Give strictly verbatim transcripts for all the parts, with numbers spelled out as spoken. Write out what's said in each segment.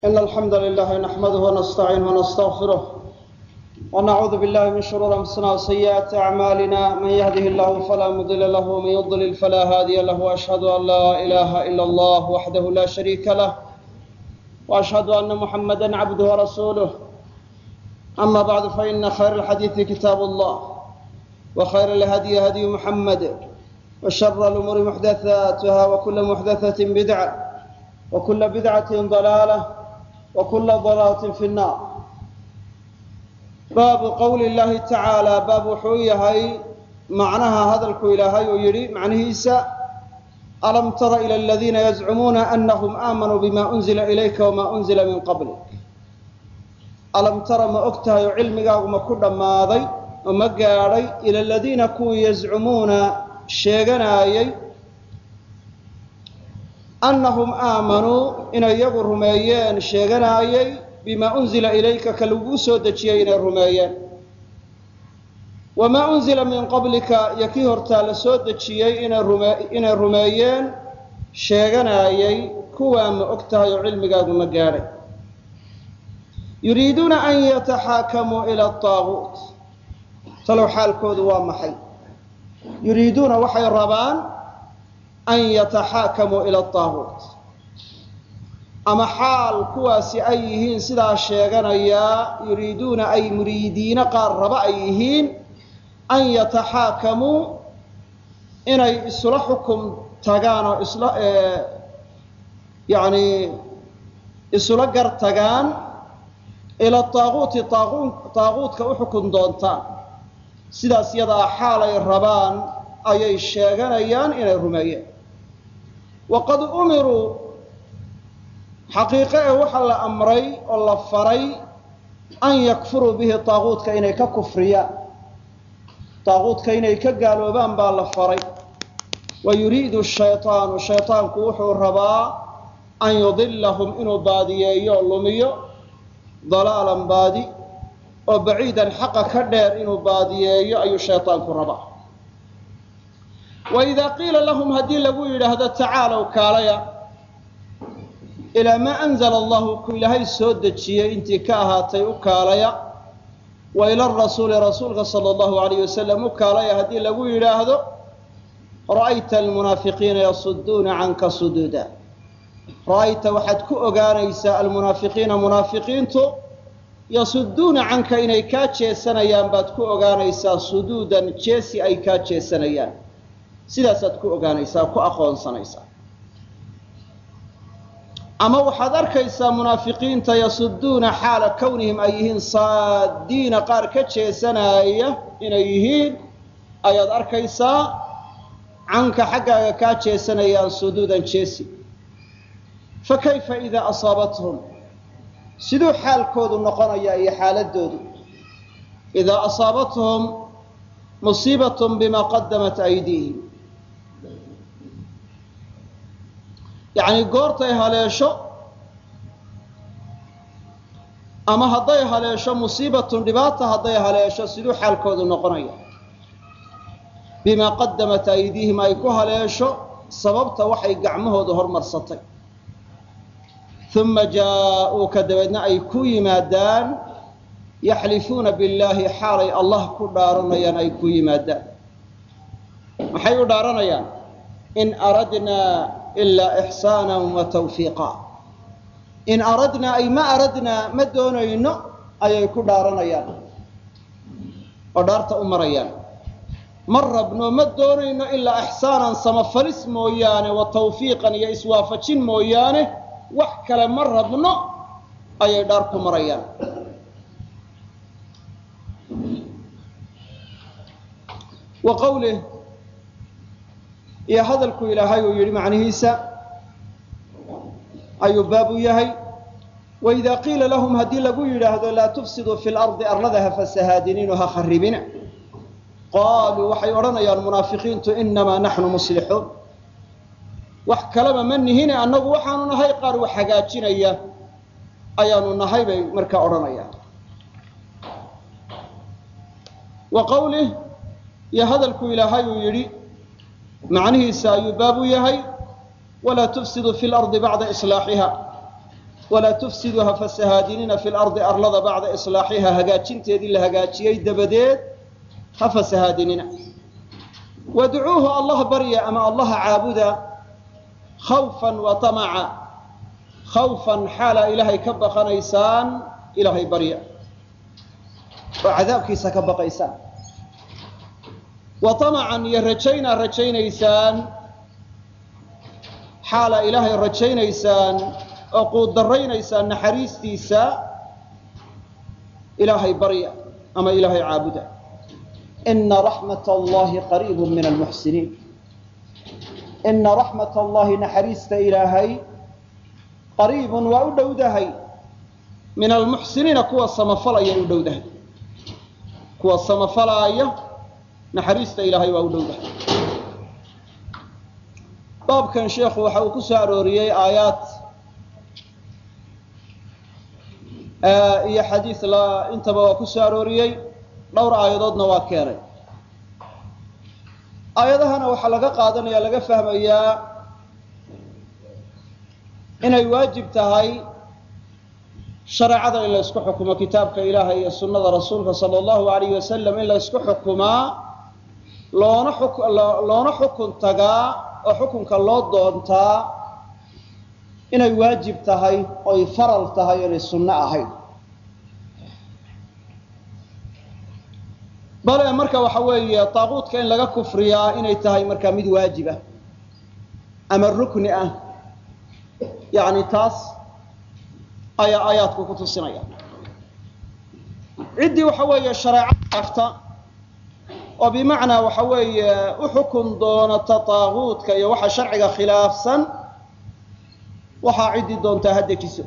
إن الحمد لله نحمده ونستعينه ونستغفره ونعوذ بالله من شرور أنفسنا وسيئات أعمالنا من يهده الله فلا مضل له ومن يضلل فلا هادي له وأشهد أن لا إله إلا الله وحده لا شريك له وأشهد أن محمدا عبده ورسوله أما بعد فإن خير الحديث كتاب الله وخير الهدي هدي محمد وشر الأمور محدثاتها وكل محدثة بدعة وكل بدعة ضلالة وكل ضلالة في النار. باب قول الله تعالى باب حويهي معناها هذا الكويلهي ويري معنه إيسا ألم تر إلى الذين يزعمون أنهم آمنوا بما أنزل إليك وما أنزل من قبلك. ألم تر ما أكتها علمك وما كل ماضي وما قاري إلى الذين كو يزعمون شيغنايي أنهم آمنوا إن يقر رميان شيغنايي بما أنزل إليك كالوبوسو دجيين الرميان وما أنزل من قبلك يكيهر تالسو دجيين إن الرميان شيغنايي كوام أكتها علمك وما قاري يريدون أن يتحاكموا إلى الطاغوت تلو حال كود وامحي يريدون وحي الربان أن يتحاكموا إلى الطاغوت أما حال كواسي أيهين سدا الشيغانيا يريدون أي مريدين قارب أيهين أن يتحاكموا إن إصلاحكم تغان إصلاح يعني إصلاحر تغان إلى الطاغوت طاغوت طاغوت كوحكم دونتان سدا سيدا حال الربان أي الشيغانيان إلى الرميين وقد أمروا حقيقة وحل أمري والله فري أن يكفروا به طاغوت كإني ككفريا طاغوت كإني كقالوا بان بالله فري ويريد الشيطان الشيطان كوحو الرباء أن يضلهم إنه بادي يولميو ضلالا بادي وبعيدا حق كدير إنه بادي أي الشيطان كالرباء وإذا قيل لهم هدي لقول هذا تعالوا كاليا إلى ما أنزل الله كل هاي السودة الشيء انتكاها تيوكاليا وإلى الرسول رسولك صلى الله عليه وسلم كاليا هدي لقول هذا رأيت المنافقين يصدون عنك صدودا رأيت واحد كأغانيسا المنافقين منافقين تو يصدون عنك إني كاتشي سنيان بات كأغانيسا صدودا تشيسي أي كاتشي سنيان sidaasaad ku ogaanaysaa ku aqoonsanaysaa ama waxaad arkaysaa munaafiqiinta yasuduuna xaala kownihim ay yihiin saadiina qaar ka jeesanaya inay yihiin ayaad arkaysaa canka xaggaaga kaa jeesanayaan suduudan jeesi fakayfa idaa asaabathum siduu xaalkoodu noqonaya iyo xaaladoodu idaa asaabathum musiibatun bima qadamat aydiihim يعني قورتي هاليشو أما هداي هاليشو مصيبة رباطة هداي هاليشو سيدو حال كودو نقنية بما قدمت أيديهم أيكو هاليشو سببت وحي قعمه ظهر مرسطي ثم جاءوا كدبنا أيكو يمادان يحلفون بالله حالي الله كدارنا ين أيكو يمادان محيو دارنا ين إن أردنا إلا إحسانا وتوفيقا إن أردنا أي ما أردنا ما دونينا أي يكون دارنا يعني ودارت أمريان مر ابن ما دونينا إلا إحسانا سمفلس مويانه وتوفيقا يا إسوافتشين مويانه وحكلا مر ابن أي دارك مريان وقوله يا هذا الكويلهاي ويري معنه إيسا أي باب يهي وإذا قيل لهم هدي لقول هذا لا تفسدوا في الأرض أرضها فسهادنينها خربنا قالوا وحي ورنا يا المنافقين إنما نحن مصلحون وحكلم من هنا أنه وحانو نهي قار وحقاتنا إياه أيانو نهي مركا ورنا إياه وقوله يا هذا الكويلهاي ويري معنه سايباب يهي ولا تفسد في الأرض بعد إصلاحها walaa tufsiduu ha fasahaadinina fi lardi arlada bacda islaaxihaa hagaajinteedii la hagaajiyey dabadeed ha fasahaadinina wadcuuhu allah barya ama allaha caabuda khawfan wa tamaca khawfan xaalaa ilaahay ka baqanaysaan ilaahay barya oo cadaabkiisa ka baqaysaan wa tamacan iyo rajaynaa rajaynaysaan xaalaa ilaahay rajaynaysaan oo quudaraynaysaan naxariistiisa ilaahay barya ama ilaahay caabuda ina raxmat allahi qariibu min almuxsiniin ina raxmat allahi naxariista ilaahay qariibun waa u dhowdahay min almuxsiniina kuwa samafalaya u dhowdahay kuwa samafalaaya naxariista ilaahay waa u dhowdahay baabkan sheekhu waxa uu ku soo arooriyey aayaad iyo xadiis intaba waa ku soo arooriyey dhowr aayadoodna waa keenay aayadahana waxaa laga qaadanaya laga fahmayaa inay waajib tahay shareecada in la isku xukumo kitaabka ilaahay iyo sunnada rasuulka sala allahu alayh wasalam in la isku xukumaa loona loona xukun tagaa oo xukunka loo doontaa inay waajib tahay oy faral tahay inay sunno ahayd bale marka waxa weeye taaquudka in laga kufriyaa inay tahay markaa mid waajiba ama rukni ah yani taas ayaa aayaadku ku tusinaya ciddii waxa weeye shareecada afta oo bimacnaa waxa weeye u xukun doonata taaquudka iyo waxa sharciga khilaafsan waxaa ciddii doontaa ha dejiso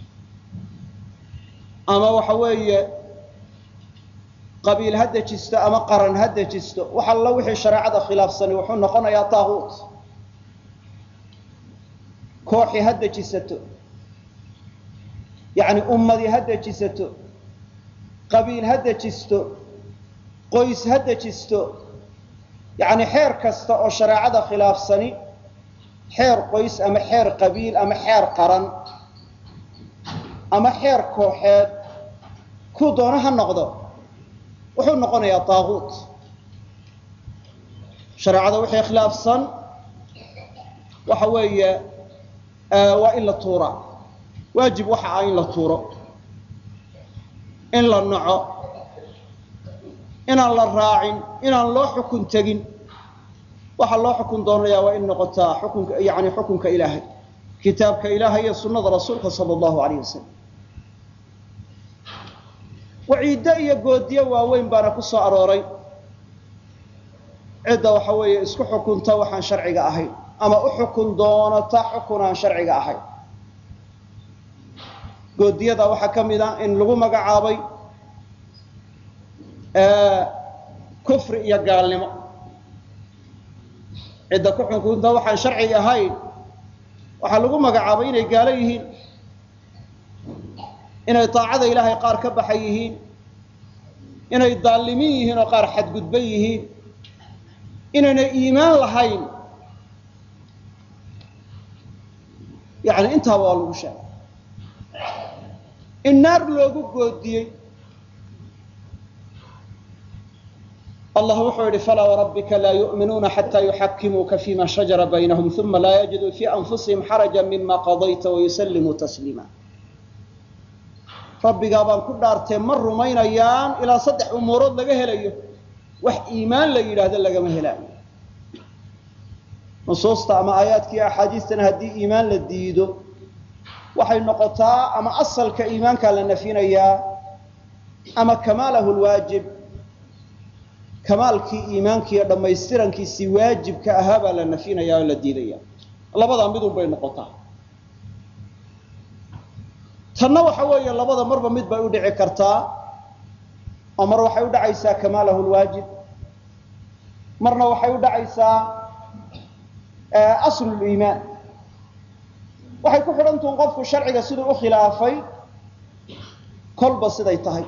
ama waxa weeye qabiil ha dejisto ama qaran ha dejisto wax alla wixii shareecada khilaafsani wuxuu noqonayaa taaquut kooxi ha dejisato yacni ummadii ha dejisato qabiil ha dejisto qoys ha dejisto yacni xeer kasta oo shareecada khilaafsani xeer qoys ama xeer qabiil ama xeer qaran ama xeer kooxeed ku doona ha noqdo wuxuu noqonayaa taaquut shareecada wixii khilaafsan waxa weeye waa in la tuuraa waajib waxa ah in la tuuro in la naco inaan la raacin inaan loo xukun tegin waxaa loo xukun doonayaa waa in noqotaa xukunka yani xukunka ilaahay kitaabka ilaahay iyo sunnada rasuulka sala allahu alayh wasalam waciiddo iyo goodiyo waaweyn baana ku soo arooray cidda waxa weeye isku xukunta waxaan sharciga ahayn ama u xukun doonata xukun aan sharciga ahayn goodiyada waxaa ka mid ah in lagu magacaabay kufri iyo gaalnimo cidda ku xukunta waxaan sharciga ahayn waxaa lagu magacaabay inay gaalo yihiin inay taacada ilaahay qaar ka baxay yihiin inay daalimiin yihiin oo qaar xadgudban yihiin inaynay iimaan lahayn yani intaaba waa lagu sheegay in naar loogu goodiyey allah wuxuu yihi falaa warabbika laa yu'minuuna xataa yuxakimuuka fima shajara baynahum uma laa yajiduu fii anfusihim xaraja mima qadayta wayusallimuu tasliima rabbigaa baan ku dhaartee ma rumaynayaan ilaa saddex umuurood laga helayo wax iimaan la yidhaahdo lagama helaayo nusuusta ama aayaadkii axaadiistana haddii iimaan la diido waxay noqotaa ama asalka iimaankaa la nafinayaa ama kamaalahu lwaajib kamaalkii iimaankiiyo dhammaystirankiisii waajibka ahaa baa la nafinayaa oo la diidaya labadaa midun bay noqotaa tanna waxa weeye labada marba mid bay u dhici kartaa oo mar waxay u dhacaysaa kamaalahu lwaajib marna waxay u dhacaysaa aslu liimaan waxay ku xidhantuun qofku sharciga siduu u khilaafay kolba siday tahay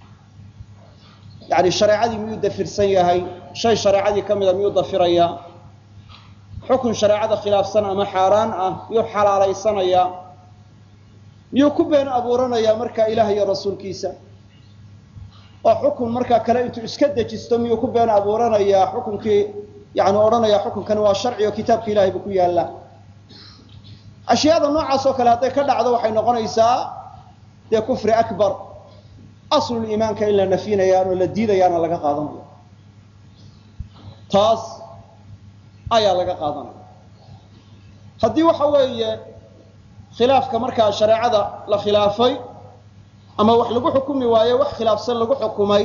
yani shareecadii miyuu dafirsan yahay shay shareecadii ka mida miyuu dafirayaa xukun shareecada khilaafsan ama xaaraan ah miyuu xalaalaysanayaa miyuu ku been abuuranayaa markaa ilaah iyo rasuulkiisa oo xukun markaa kale intuu iska dejisto miyuu ku been abuuranayaa xukunkii yani odhanayaa xukunkani waa sharci oo kitaabka ilahay buu ku yaallaa ashyaada noocaas oo kale hadday ka dhacdo waxay noqonaysaa dee kufri akbar aslul iimaanka in la nafyinayaan oo la diidayaana laga qaadanayo taas ayaa laga qaadanaya haddii waxa weeye khilaafka markaa shareecada la khilaafay ama wax lagu xukumi waayo wax khilaafsan lagu xukumay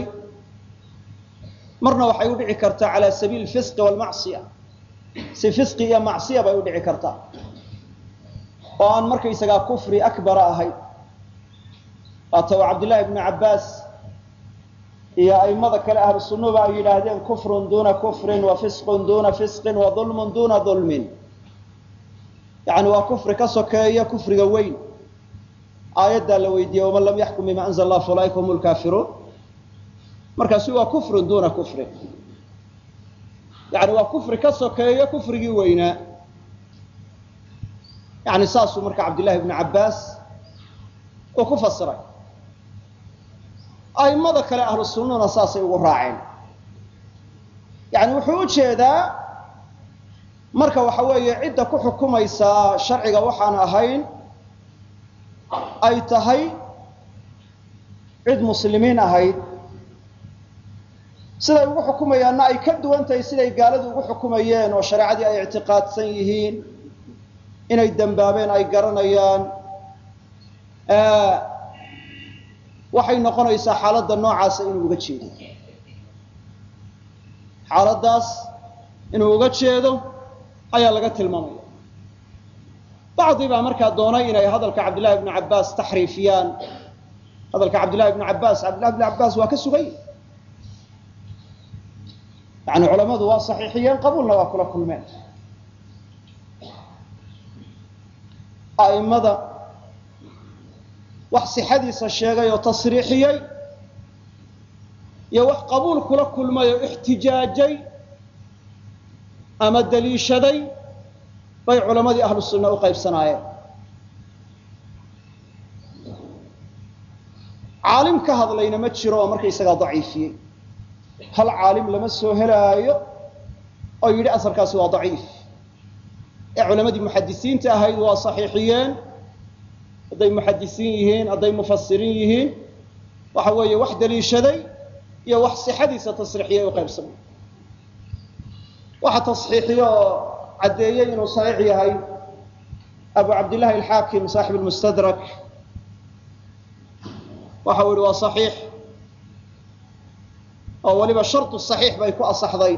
marna waxay u dhici kartaa calaa sabiili fisqi walmacsiya si fisqi iyo macsiya bay u dhici kartaa oo aan markaysagaa kufri akbara ahayn waata uu cabdullaahi ibnu cabbaas iyo a'immada kale ahlu sunnuba ay yidhaahdeen kufrun duuna kufrin wa fisqun duuna fisqin wa dulmun duuna dulmin yani waa kufri ka sokeeya kufriga weyn aayaddaa la weydiiyey waman lam yaxkum bima anzala allah faulaa'ika hum lkaafiruun markaasi waa kufrun duuna kufrin yani waa kufri ka sokeeya kufrigii weynaa yani saasuu marka cabdullahi ibnu cabbaas uu ku fasiray a'immada kale ahlu sunnuna saasay ugu raaceen yani wuxuu u jeedaa marka waxa weeye cidda ku xukumaysaa sharciga waxaan ahayn ay tahay cid muslimiin ahayd siday ugu xukumayaanna ay ka duwan tahay siday gaaladu ugu xukumayeen oo shareecadii ay ictiqaadsan yihiin inay dembaabeen ay garanayaan waxay noqonaysaa xaaladda noocaasa inuu uga jeedo xaaladdaas inuu uga jeedo ayaa laga tilmaamaya bacdi baa markaa doonay inay hadalka cabdillahi ibnu cabbaas taxriifiyaan hadalka cabdillahi ibnu cabbaas cabdillahi ibnu cabbaas waa ka sugay yani culammadu waa saxiixiyeen qabuulna waa kula kulmeen a'immada wax sixadiisa sheegay oo tasriixiyey iyo wax qabuul kula kulmay oo ixtijaajay ama daliishaday bay culammadii ahlu sunna u qaybsanaayeen caalim ka hadlayna ma jiro oo markaysagaa daciifiyey hal caalim lama soo helaayo oo yidhi asarkaasi waa daciif ee culammadii muxadisiinta ahayd waa saxiixiyeen hadday muxadisiin yihiin hadday mufasiriin yihiin waxa weeye wax daliishaday iyo wax sixadiisa tasriixiyay u qaybsamay waxa tasxiixiyo oo caddeeyey inuu saxiix yahay abu cabdillahi alxaakim saaxib almustadrak waxa uu yihi waa saxiix oo weliba shartu saxiix bay ku asaxday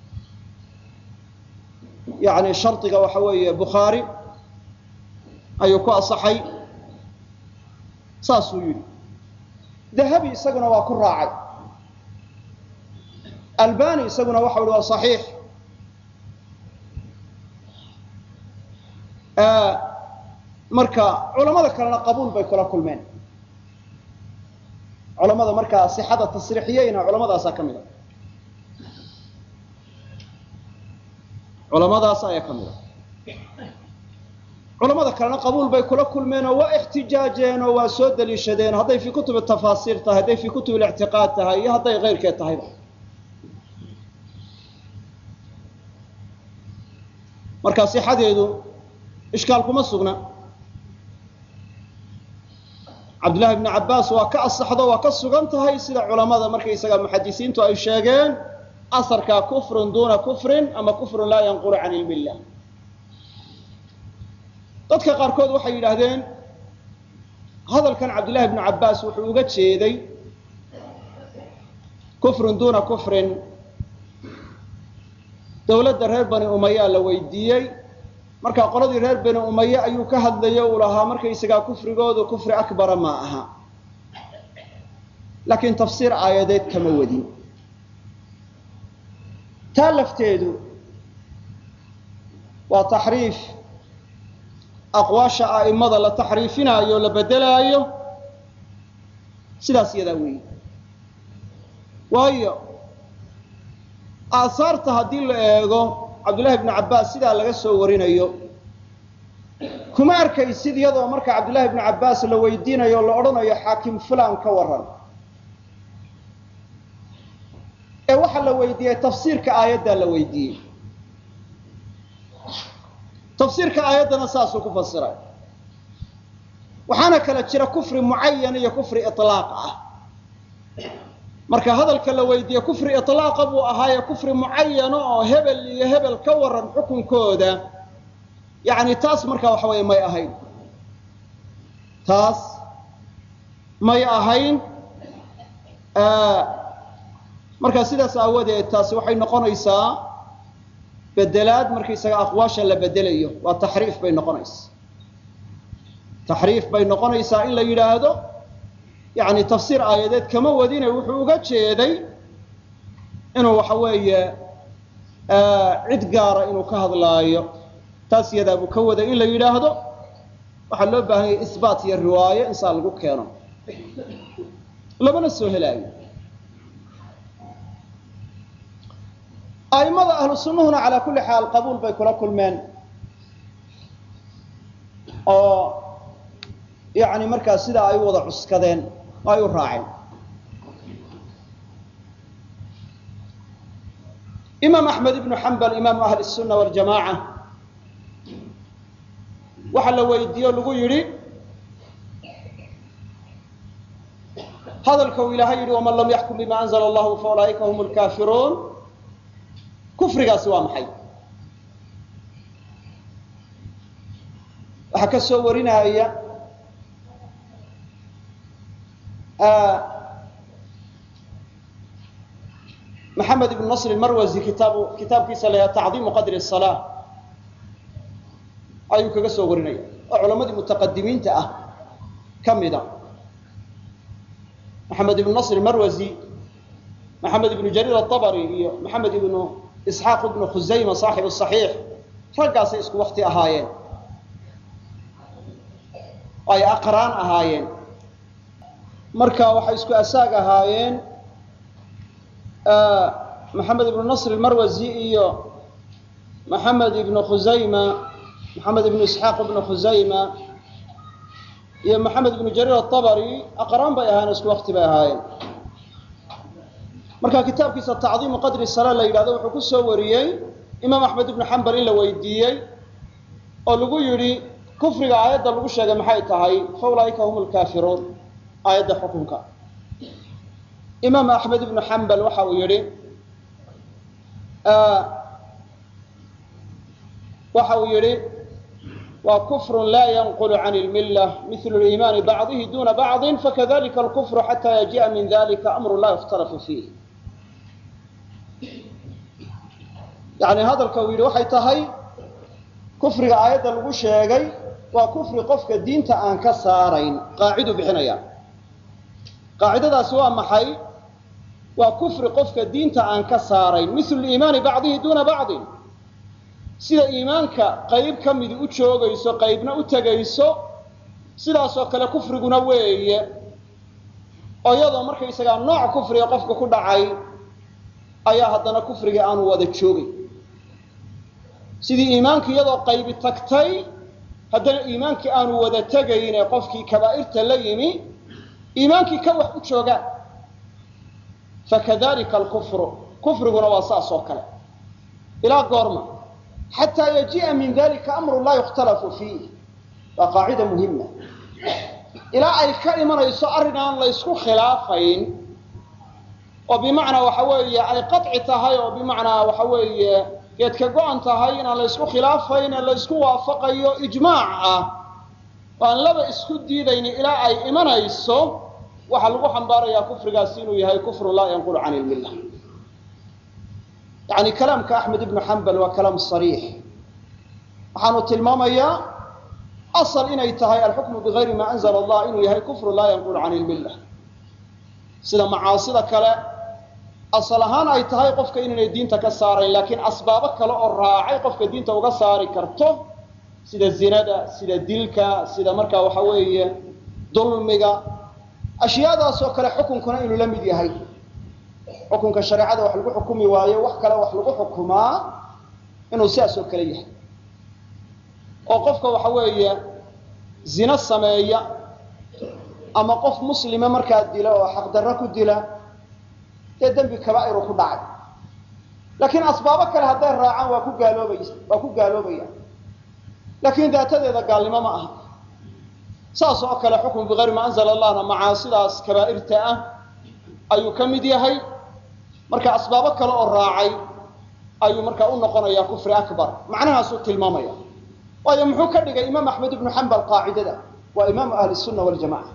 yani shardiga waxa weeye bukhaari ayuu ku asaxay saasuu yidhi dahabi isaguna waa ku raacay albani isaguna waxa uhi waa saxiix marka culamada kalena qabuul bay kula kulmeen culamada markaa sixada tasriixiyeyna culamadaasaa ka mid a culamadaas ayaa ka mid a culamada kalena qabuul bay kula kulmeen oo waa ixtijaajeen oo waa soo daliishadeen hadday fii kutubi tafaasiir tahay hadday fii kutubi lictiqaad tahay iyo hadday keyrkeed tahayba marka sixadeedu ishkaal kuma sugna cabdullahi ibnu cabbaas waa ka asaxdo waa ka sugan tahay sida culamada markaysaga muxadisiintu ay sheegeen asarkaa kufrun duuna kufrin ama kufrun laa yanqulu can ilmi illah dadka qaarkood waxay yidhaahdeen hadalkan cabdullahi ibnu cabbaas wuxuu uga jeeday kufrun duuna kufrin dowladda reer bani umayaa la weydiiyey markaa qoladii reer bani umaye ayuu ka hadlayo uu lahaa markaysagaa kufrigoodu kufri akbara ma aha laakiin tafsiir aayadeed kama wadin taa lafteedu waa taxriif aqwaasha a'immada la taxriifinaayo o la beddelaayo sidaas yadaa weeye waayo aahaarta haddii la eego cabdullahi ibnu cabbaas sidaa laga soo warinayo kuma arkaysid iyadoo marka cabdullaahi ibnu cabbaas la weydiinayo la odhanayo xaakim fulan ka waran ee waxaa la weydiiyey tafsiirka aayaddaa la weydiiyey tafsiirka aayaddana saasuu ku fasiray waxaana kala jira kufri mucayan iyo kufri ilaaq ah marka hadalka la weydiiye kufri ilaaqa buu ahaaye kufri mucayano oo hebel iyo hebel ka waran xukunkooda yani taas marka waxa weeye may ahayn taas may ahayn marka sidaas aawadeed taasi waxay noqonaysaa bedelaad markaysaga aqwaasha la bedelayo waa taxriif bay noqonaysaa taxriif bay noqonaysaa in la yidhaahdo yani tafsiir aayadeed kama wadine wuxuu uga jeeday inuu waxa weeye cid gaara inuu ka hadlaayo taas iyadaa buu ka waday in la yidhaahdo waxaa loo baahan yahay isbaat iyo riwaayo in saa lagu keeno labana soo helaayo a'immada ahlu sunnuhuna calaa kulli xaal qabuul bay kula kulmeen oo yani markaa sidaa ay u wada cuskadeen oo ay u raaceen imaam axmed ibnu xambal imaamu ahli الsunna waljamaaca waxa la weydiiye o lagu yidhi hadalka uu ilaahay yidhi waman lam yaxkum bima anzla allahu faulaa'ika hum lkaafiruun kufrigaasi waa maxay waxaa ka soo warinaya maxamed ibn nasr marwasi kitaabu kitaabkiisa la tacdiimu qadri الsalaa ayuu kaga soo warinaya oo culamadii mutaqadimiinta ah ka mida maxamed ibn nasr marwasi maxamed ibnu jariir aلطabri iyo maxamed ibnu isxaaq ibnu khusayma saaxib الصaxiix raggaasay isku wakti ahaayeen ay aqraan ahaayeen marka waxay isku asaag ahaayeen maxamed ibnu nasr marwasi iyo maxamed ibnu khusayma maxamed ibnu isxaaq ibnu khusayma iyo maxamed ibnu jariir aلطabri aqraan bay ahaayeen isku wakti bay ahaayeen marka kitaabkiisa tacdiimu qadri الsalaa la yidhahdo wuxuu ku soo wariyey imaam axmed ibnu xambal in la weydiiyey oo lagu yidhi kufriga aayadda lagu sheegay maxay tahay faulaa'ika hum lkaafiruun aayadda xukunka imaam axmed ibnu xambal waxa uu yidhi waxa uu yidhi waa kufru laa yanqulu can اlmila mil اliimaani bacdihi duna bacdi fakadalika alkufru xata yaji'a min dalika amru la yukhtalafu fiih yani hadalka uu yidhi waxay tahay kufriga aayadda lagu sheegay waa kufri qofka diinta aan ka saarayn qaacidu bixinaya qaacidadaasi waa maxay waa kufri qofka diinta aan ka saarayn mil iimaani bacdihi duna bacdi sida iimaanka qayb ka midi u joogayso qaybna u tegayso sidaasoo kale kufriguna weeye oo iyadoo markaysagaa nooc kufriga qofka ku dhacay ayaa haddana kufrigii aanu wada joogay sidii iimaankii iyadoo qaybi tagtay haddana iimaankii aanu wada tegayne qofkii kabaa'irta la yimi iimaankii ka wax u joogaan fakadalika alkufru kufriguna waa saas oo kale ilaa goorma xataa yaji'a min dalika amru laa yukhtalafu fiih waa qaacida muhima ilaa ay ka imanayso arrin aan la ysku khilaafayn oo bimacnaa waxa weeye ay qaطci tahay oo bimacnaa waxa weeye geed ka go-an tahay inaan la ysku khilaafayn ee la ysku waafaqayo ijmaac ah oo aan laba isku diidayni ilaa ay imanayso waxaa lagu xambaarayaa kufrigaasi inuu yahay kufru laa yanqulu can ilmilla yani kalaamka axmed ibnu xambal waa kalaam sariix waxaanu tilmaamayaa asal inay tahay alxukmu bigayri ma anzla allah inuu yahay kufru laa yanqulu can ilmilla sida macaasida kale asal ahaan ay tahay qofka inaynay diinta ka saarayn laakiin asbaabo kale oo raacay qofka diinta uga saari karto sida zinada sida dilka sida markaa waxa weeye dulmiga ashyaadaasoo kale xukunkuna inuu la mid yahay xukunka shareecada wax lagu xukumi waayo wax kale wax lagu xukumaa inuu sidaas oo kale yahay oo qofka waxa weeye zina sameeya ama qof muslima markaa dila oo xaqdarro ku dila ee dembi kabaa'iru ku dhacay laakiin asbaabo kale hadday raacaan waa ku gaaloobaysa waa ku gaaloobaya laakiin daatadeeda gaalnimo ma aha saas oo kale xukun bigayri ma anzala allahna macaasidaas kabaa'irta ah ayuu ka mid yahay marka asbaabo kale oo raacay ayuu markaa u noqonayaa kufri akbar macnahaasuu tilmaamaya waayo muxuu ka dhigay imaam axmed ibnu xambal qaacidada waa imaamu ahli sunna waljamaca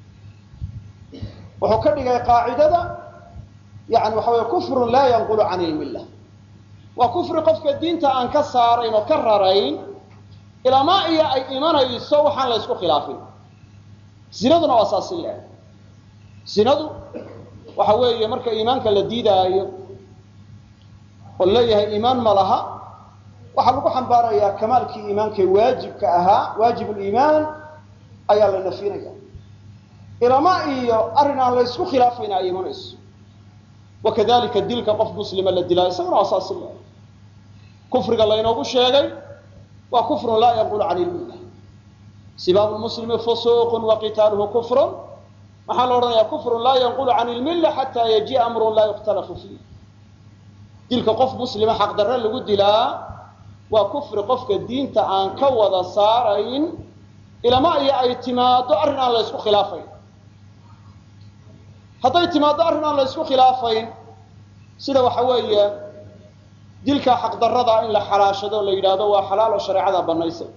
wuxuu ka dhigay qaacidada yani waxa weye kufrun laa yanqulu can ilmilla waa kufri qofka diinta aan ka saarayn oo ka rarayn ilaamaa iyo ay imanayso waxaan la ysku khilaafin zinaduna waa saasi leeh zinadu waxa weeye marka iimaanka la diidaayo oo leeyahay iimaan ma laha waxaa lagu xambaarayaa kamaalkii iimaanka waajibka ahaa waajibuliimaan ayaa la nafinaya ilaamaa iyo arrin aan la ysku khilaafayna ay imanayso wakadalika dilka qof muslima la dilaayo isaguna waa saasi leeh kufriga laynoogu sheegay waa kufrun laa yanqulu can ilmilla sibaabu lmuslimi fusuuqun waqitaaluhu kufrun maxaa la odhanayaa kufrun laa yanqulu can ilmilla xataa yajiia amrun laa yukhtalafu fiih dilka qof muslima xaqdarre lagu dilaa waa kufri qofka diinta aan ka wada saarayn ilama iyo ay timaado arrin aan la ysku khilaafayn hadday timaado arrin aan la ysku khilaafayn sida waxa weeye dilka xaqdarrada in la xalaashado la yidhaahdo waa xalaal oo shareecada bannaysay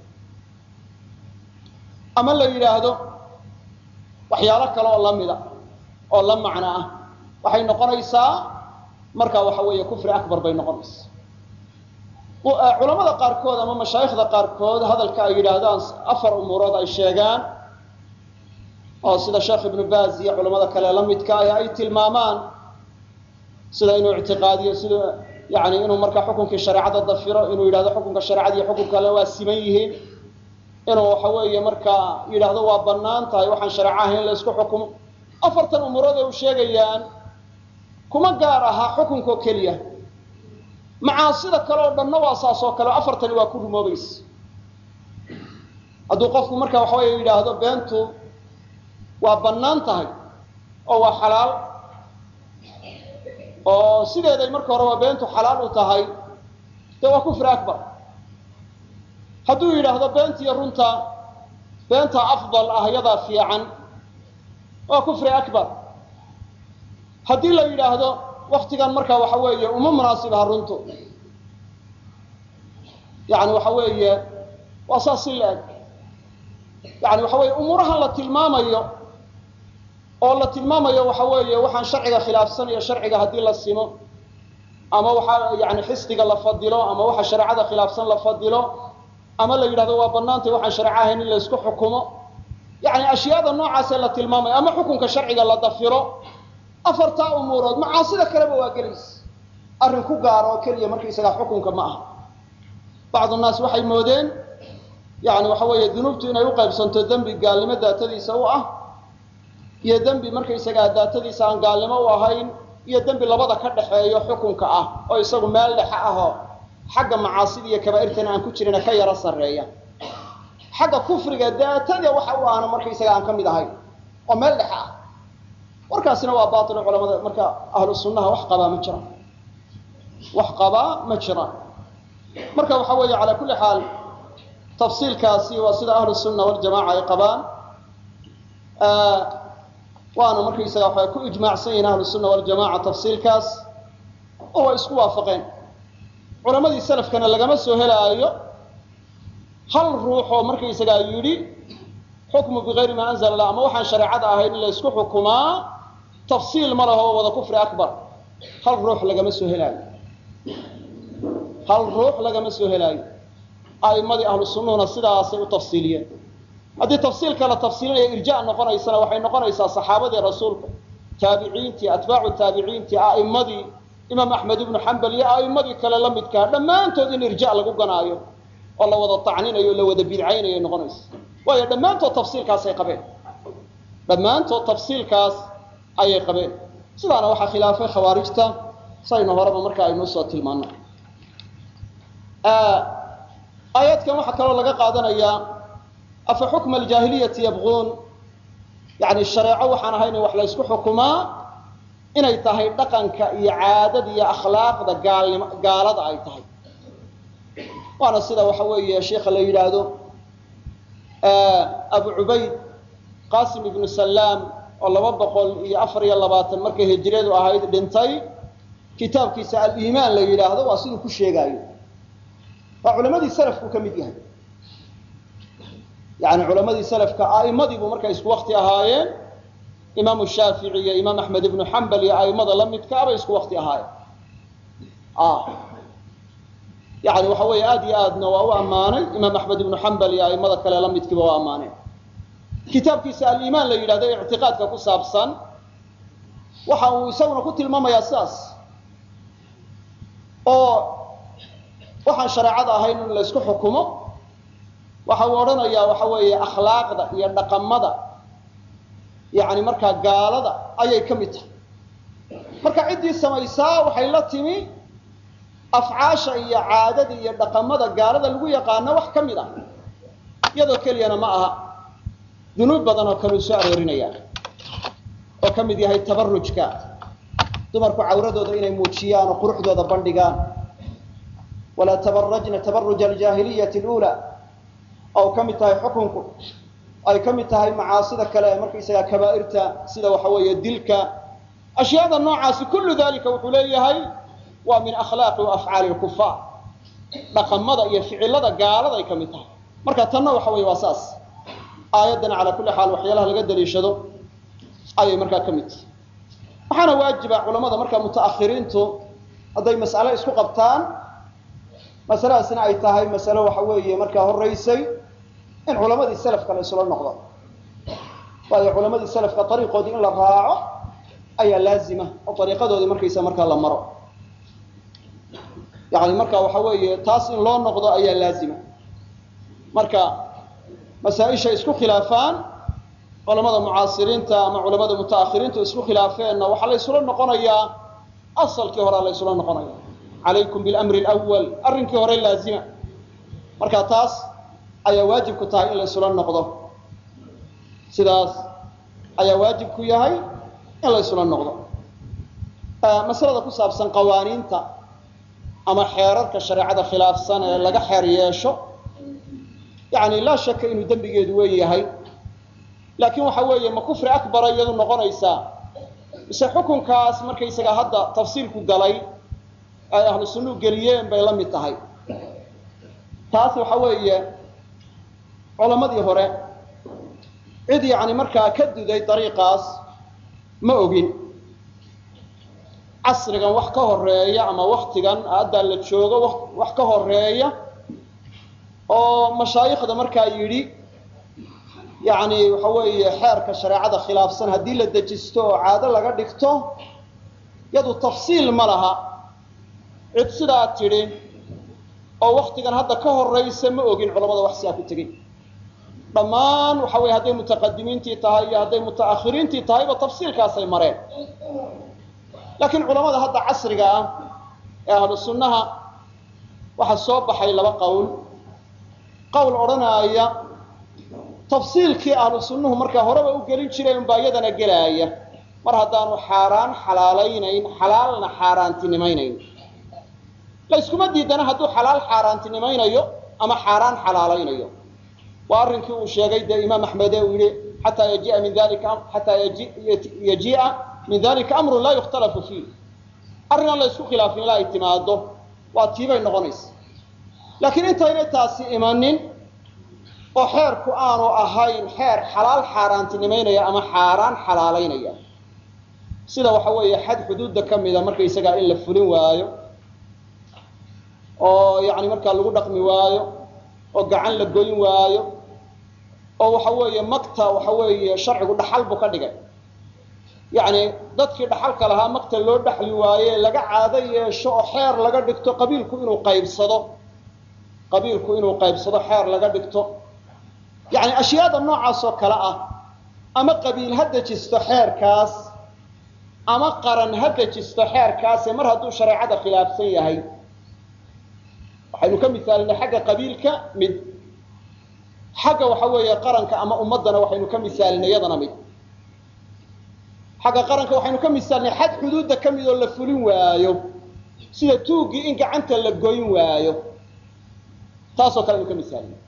ama la yidhaahdo waxyaalo kale oo la mida oo la macno ah waxay noqonaysaa markaa waxa weeye kufri akbar bay noqonaysaa culamada qaarkood ama mashaayikhda qaarkood hadalka ay yidhaahdaan afar umuurood ay sheegaan oo sida sheekh ibnu baaz iyo culamada kale la midka ah ay tilmaamaan sida inuu ictiqaadiyo sida yani inuu markaa xukunkii shareecada dafiro inuu yidhahdo xukunka shareecada iyo xukunka kale waa siman yihiin inuu waxa weeye markaa yidhaahdo waa bannaan tahay waxaan shareeco ahayn la isku xukumo afartan umuurood ay u sheegayaan kuma gaar ahaa xukunkoo keliya macaasida kale oo dhanna waa saas oo kale afartani waa ku rumoobaysa hadduu qofku marka waxa weeye yidhaahdo beentu waa bannaan tahay oo waa xalaal oo sideeday marka hore waa beentu xalaal u tahay dee waa kufri akbar hadduu yidhaahdo beentiiyo runta beenta afdal ah yadaa fiican waa kufri akbar haddii la yidhaahdo waktigan markaa waxa weeye uma munaasibaha runtu yani waxa weeye waa saas si la-eg yani waxa weeye umuurahan la tilmaamayo oo la tilmaamayo waxa weeye waxaan sharciga khilaafsanayo sharciga haddii la simo ama waxaa yani xisdiga la fadilo ama waxa shareecada khilaafsan la fadilo ama la yidhahdo waa bannaantay waxaan shareeco ahayn in la isku xukumo yani ashyaada noocaasee la tilmaamayo ama xukunka sharciga la dafiro afartaa umuurood macaasida kaleba waa gelaysa arrin ku gaara oo keliya markaysagaa xukunka ma aha bacdu nnaas waxay moodeen yani waxa weeye dunuubtu inay u qaybsanto dembi gaalnimo daatadiisa u ah iyo dembi markaysagaa daatadiisa aan gaalnimo u ahayn iyo dembi labada ka dhaxeeyo xukunka ah oo isagu meel dhexe ahoo xagga macaasida iyo kabaa'irtana aan ku jirina ka yaro sarreeya xagga kufriga daatada waxa u ahna markaysaga aan ka mid ahayn oo meel dhexe ah warkaasina waa baatilo culamada marka ahlu sunnaha wax qabaa ma jiraan wax qabaa ma jiraan marka waxa weeye calaa kulli xaal tafsiilkaasi waa sida ahlu sunna waljamaca ay qabaan waana markaysaga waxay ku ijmaacsan yihiin ahlu sunna waljamaca tafsiilkaas oo way isku waafaqeen culamadii salafkana lagama soo helaayo hal ruux oo markaysagaa yidhi xukmu bigayri maa anzala allah ama waxaan shareecada ahayn in la isku xukumaa tafsiil ma laho wada kufri akbar hal ruux lagama soo helaayo hal ruux lagama soo helaayo a'immadii ahlu sunnuhuna sidaasay u tafsiiliyeen haddii tafsiilka la tafsiilinaya irjaa noqonaysana waxay noqonaysaa saxaabadii rasuulka taabiciintii atbaacu taabiciintii a'immadii imaam axmed ibnu xambal iyo a'immadii kale la midkaa dhammaantood in irjaa lagu ganaayo oo la wada tacninayo o la wada bidcaynayo noqonaysa waayo dhammaantood tafsiilkaasay qabeen dhammaantood tafsiilkaas ayay qabeen sidaana waxaa khilaafay khawaarijta saynu horeba marka aynuu soo tilmaano aayaadkan waxaa kaloo laga qaadanayaa afa xukma aljaahiliyati yabquun yani shareeco waxaan ahayn wax la isku xukumaa inay tahay dhaqanka iyo caadada iyo akhlaaqda gaalnimo gaalada ay tahay waana sida waxa weeye sheekha la yidhaahdo abu cubayd qasim ibnu salaam oo laba boqol iyo afar iyo labaatan markay hijriyadu ahayd dhintay kitaabkiisa aliimaan la yidhaahdo waa siduu ku sheegaayo waa culamadii salafku ka mid yahay yani culamadii salafka a'immadii buu markay isku waqti ahaayeen imaamu shaafici iyo imaam axmed ibnu xambal iyo a'immada la midkaa bay isku waqti ahaayeen yani waxa weeye aad iyo aadna waa u ammaanay imaam axmed ibnu xambal iyo a'immada kale la midkiiba waa ammaaneen kitaabkiisa aliimaan la yidhahdo ee ictiqaadka ku saabsan waxa uu isaguna ku tilmaamayaa sidaas oo waxaan shareecada ahayn in la isku xukumo waxa uu odhanayaa waxa weeye akhlaaqda iyo dhaqamada yani markaa gaalada ayay ka mid tahay marka ciddii samaysaa waxay la timi afcaasha iyo caadada iyo dhaqamada gaalada lagu yaqaano wax ka mid ah iyadoo keliyana ma aha dunuub badan oo kale u soo aroorinayaan oo ka mid yahay tabarrujka dumarku cawradooda inay muujiyaan oo quruxdooda bandhigaan walaa tabarrajna tabarruja aljaahiliyati alula oo ka mid tahay xukunku ay ka mid tahay macaasida kale ee markaysagaa kabaa'irta sida waxa weeye dilka ashyaada noocaasi kullu dalika wuxuu leeyahay waa min akhlaaqi wa afcaali lkufaar dhaqamada iyo ficilada gaalada ay ka mid tahay marka tanna waxa weeye waa saas aayaddana calaa kulli xaal waxyaalaha laga daliishado ayay markaa ka mid tahay waxaana waajiba culamada markaa muta'akhiriintu hadday mas'ale isku qabtaan masaladaasina ay tahay masalo waxa weeye markaa horraysay in culamadii salafka la isula noqdo waayo culamadii salafka ariiqoodii in la raaco ayaa laazima oo ariiqadoodii markaysa markaa la maro yani marka waxa weeye taas in loo noqdo ayaa laazima marka masaaisha isku khilaafaan culamada mucaasiriinta ama culamada mutaakhiriintu isku khilaafeenna waxaa la isula noqonayaa asalkii horea la isula noqonaya calaykum bilamri alawal arrinkii hore laazima marka taas ayaa waajib ku tahay in la isula noqdo sidaas ayaa waajib ku yahay in la isula noqdo masalada ku saabsan qawaaniinta ama xeerarka shareecada khilaafsan ee laga xeer yeesho yani laa shaka inuu dembigeedu weyn yahay laakiin waxa weeye ma kufri akbara iyadu noqonaysaa mise xukunkaas markaysaga hadda tafsiilku galay ay ahlu sunnuhu geliyeen bay la mid tahay taas waxa weeye culamadii hore cid yani markaa ka duday dariiqaas ma ogin casrigan wax ka horeeya ama waktigan hadda la joogo wax ka horeeya oo mashaayikhda markaa yidhi yani waxa weeye xeerka shareecada khilaafsan haddii la dejisto oo caado laga dhigto yadu tafsiil ma laha cid sidaa tidhi oo waktigan hadda ka horaysa ma ogin culamada wax sidaa ku tegey dhammaan waxa weye hadday mutaqadimiintii tahay iyo hadday muta'akhiriintii tahayba tafsiilkaasay mareen laakiin culamada hadda casriga ah ee ahlu sunnaha waxaa soo baxay laba qowl qowl odhanaaya tafsiilkii ahlu sunnuhu markaa horeba u gelin jiray unbaa iyadana gelaaya mar haddaanu xaaraan xalaalaynayn xalaalna xaaraantinimaynayn layskuma diidana hadduu xalaal xaaraantinimaynayo ama xaaraan xalaalaynayo waa arrinkii uu sheegay dee imaam axmed ee uu yihi xataa yajia min dalika xataa yajii'a min dalika amrun laa yukhtalafu fiih arrin aan la isku khilaafin ilaa ay timaado waa tiibay noqonaysa laakiin intaynay taasi imanin oo xeerku aanu ahayn xeer xalaal xaaraantinimaynaya ama xaaraan xalaalaynaya sida waxa weeye xad xuduudda ka mida markaysagaa in la fulin waayo oo yani markaa lagu dhaqmi waayo oo gacan la goyn waayo oo waxa weeye magta waxa weeye sharcigu dhaxal buu ka dhigay yani dadkii dhaxalka lahaa magta loo dhaxli waaye laga caado yeesho oo xeer laga dhigto qabiilku inuu qaybsado qabiilku inuu qaybsado xeer laga dhigto yani ashyaada noocaas oo kale ah ama qabiil ha dejisto xeerkaas ama qaran ha dejisto xeerkaase mar hadduu shareecada khilaafsan yahay waxaynu ka misaalinay xagga qabiilka mid xagga waxa weeye qaranka ama ummadana waxaynu ka misaalinay yadana mid xagga qaranka waxaynu ka misaalinay xad xuduudda ka mid oo la fulin waayo sida tuugii in gacanta la goyn waayo taasoo kale aynu ka misaalinay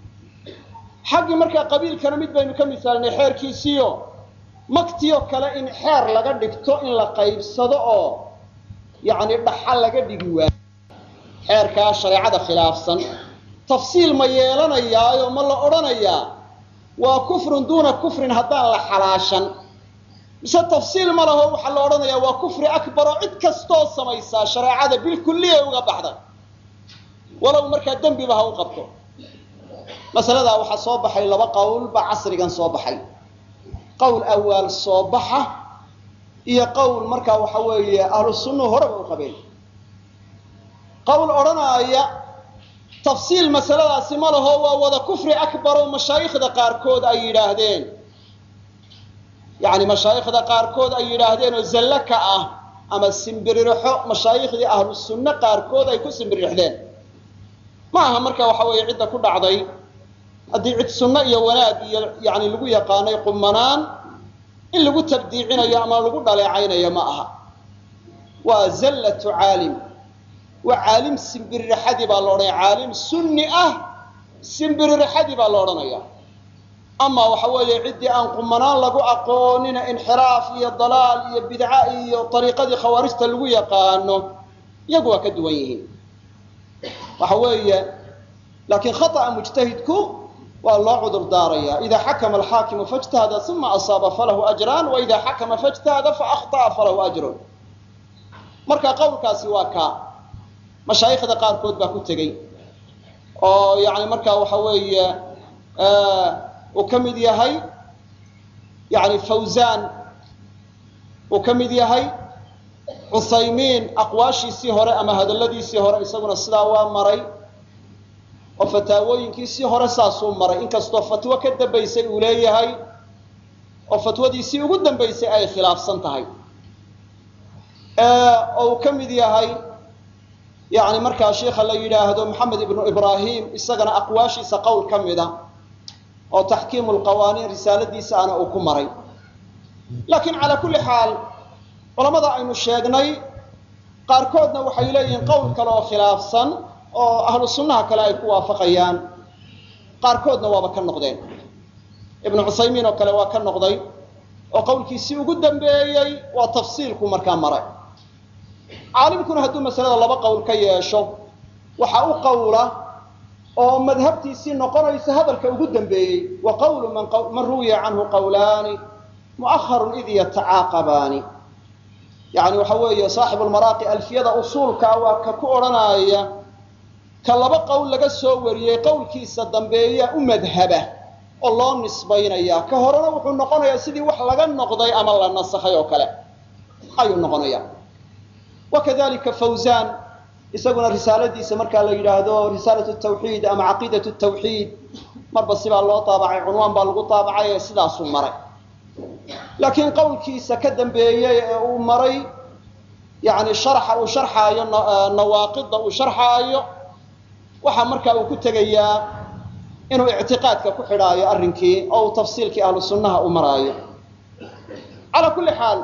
xaggii markaa qabiilkana mid baynu ka misaalinay xeerkiisiyo maktiyo kale in xeer laga dhigto in la qaybsado oo yacni dhaxal laga dhigi waayo xeerkaa shareecada khilaafsan tafsiil ma yeelanayaayo ma la odhanayaa waa kufrun duuna kufrin haddaan la xalaashan mise tafsiil ma laho waxaa la odhanayaa waa kufri akbar oo cid kastoo samaysaa shareecada bilkulliya uga baxday walow markaa dembiba ha u qabto masaladaa waxaa soo baxay laba qowl baa casrigan soo baxay qowl awaal soo baxa iyo qowl markaa waxa weeye ahlu sunnuhu horeba u qabeen qowl odhanaaya tafsiil masaladaasi ma laho waa wada kufri akbar oo mashaayikhda qaarkood ay yidhaahdeen yacni mashaayikhda qaarkood ay yidhaahdeen oo zallo ka ah ama simbiririxo mashaayikhdii ahlu sunne qaarkood ay ku simbiririxdeen ma aha marka waxa weeye cidda ku dhacday haddii cid sunno iyo wanaag iyo yani lagu yaqaanay qumanaan in lagu tabdiicinayo ama lagu dhaleecaynayo ma aha waa zallatu caalim waa caalim simbiririxadii baa la odhanaya caalim sunni ah simbiririxadii baa la odhanaya ama waxa weeye ciddii aan qumanaan lagu aqoonina inxiraaf iyo dalaal iyo bidca iyo ariiqadii khawaarijta lagu yaqaano iyagu waa ka duwan yihiin waxa weeye laakiin khata'a mujtahidku waa loo cudur daaraya ida xakama alxaakimu faijtahada uma asaaba falahu ajraan wa ida xakama faijtahada faahطa'a falahu ajrun marka qowlkaasi waa kaa mashaayikhda qaarkood baa ku tegey oo yani markaa waxa weeye uu ka mid yahay yani fawzan uu ka mid yahay cuthaymiin aqwaashiisii hore ama hadalladiisii hore isaguna sidaa waa maray oo fataawooyinkiisii hore saasuu maray inkastoo fatwo ka dambaysay uu leeyahay oo fatwadiisii ugu dambaysay ay khilaafsan tahay oo uu ka mid yahay yani markaa sheikha la yidhaahdo maxamed ibnu ibrahim isagana aqwaashiisa qowl ka mida oo taxkiimu lqawaaniin risaaladiisa ana uu ku maray laakiin calaa kulli xaal culamada aynu sheegnay qaarkoodna waxay leeyihiin qowl kale oo khilaafsan oo ahlu sunnaha kale ay ku waafaqayaan qaarkoodna waaba ka noqdeen ibnu cuthaymiin oo kale waa ka noqday oo qowlkiisii ugu dambeeyey waa tafsiilku markaa maray caalimkuna hadduu masalada laba qowl ka yeesho waxa u qowla oo madhabtiisii noqonaysa hadalka ugu dambeeyey wa qawlu man ruwiya canhu qawlaani mu'aharun id yatacaaqabaani yani waxa weeye saaxibu lmaraaqi alfiyada usuulkaa waa ka ku odhanaya ka laba qowl laga soo wariyey qowlkiisa dambeeya u madhaba oo loo nisbaynaya ka horena wuxuu noqonayaa sidii wax laga noqday ama la nasakhay oo kale ayuu noqonaya wakadalika fawzan isaguna risaaladiisa markaa la yidhaahdo risaalatu tawxiid ama caqiidatu tawxiid marba sibaa loo taabacay cunwaan baa lagu taabacay ee sidaasuu maray laakiin qowlkiisa ka dambeeyey ee uu maray yani sharxa uu sharxaayo nawaaqidda uu sharxaayo waxaa markaa uu ku tegayaa inuu ictiqaadka ku xidhaayo arrinkii oo uu tafsiilkii ahlu sunnaha u maraayo calaa kulli xaal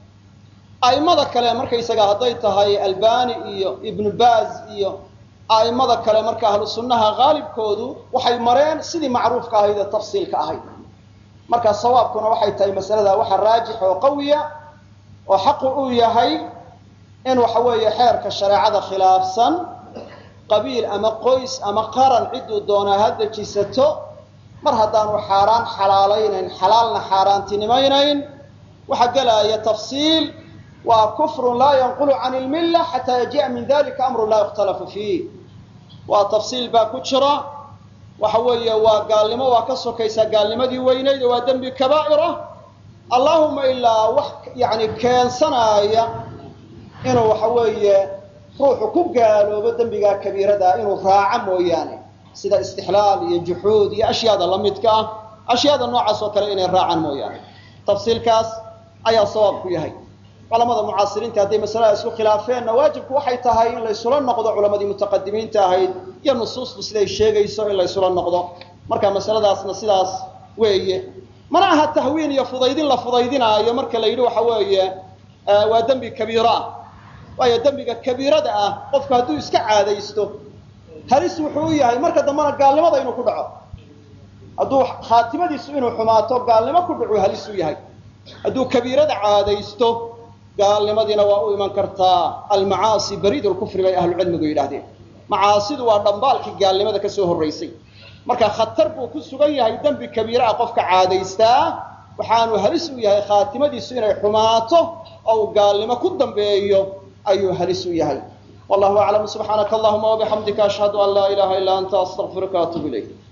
a'immada kale markaysaga hadday tahay albani iyo ibnu baaz iyo a'immada kale marka ahlu sunnaha qaalibkoodu waxay mareen sidii macruufka ahayd ee tafsiilka ahayd markaa sawaabkuna waxay tahay masalada waxa raajix oo qawiya oo xaqu uu yahay in waxa weeye xeerka shareecada khilaafsan qabiil ama qoys ama qaran cidduu doonaa ha dejisato mar haddaanu xaaraan xalaalaynayn xalaalna xaaraantinimaynayn waxa gelaya tafsiil waa kufrun laa yanqulu can ilmilla xataa yaji'a min dalika amrun laa yukhtalafu fiih waa tafsiil baa ku jira waxa weeye waa gaalnimo waa ka sokaysaa gaalnimadii weynayd waa dembi kabaa'ira allahuma ilaa wax yani keensanaaya inuu waxa weeye ruuxu ku gaaloobo dembigaa kabiirada inuu raaco mooyaane sida istixlaal iyo juxuud iyo ashyaada la midka ah ashyaada noocaas oo kale inay raacaan mooyaane tafsiilkaas ayaa sawaab ku yahay culamada mucaasiriinta hadday masalada isku khilaafeenna waajibku waxay tahay in laysula noqdo culamadii mutaqadimiinta ahayd iyo nusuustu siday sheegayso in laysula noqdo marka masaladaasna sidaas weeye mana aha tahwiin iyo fudaydin la fudaydinaayo marka la yidhi waxa weeye waa dembi kabiira ah waayo dembiga kabiirada ah qofku hadduu iska caadaysto halis wuxuu u yahay marka dambena gaalnimada inuu ku dhaco hadduu khaatimadiisu inuu xumaato gaalnimo ku dhacu halis u yahay hadduu kabiirada caadaysto gaalnimadiina waa u iman kartaa almacaasi bariid lkufri bay ahlucilmigu yidhaahdeen macaasidu waa dhambaalkii gaalnimada ka soo horraysay marka khatar buu ku sugan yahay dembi kabiira ah qofka caadaystaa waxaanu halis u yahay khaatimadiisu inay xumaato oo uu gaalnimo ku dambeeyo ayuu halis u yahay wallahu aclam subxaanaka allahuma wabixamdika ashhadu an laa ilaha illa anta astaغfiruka waatubu ilayk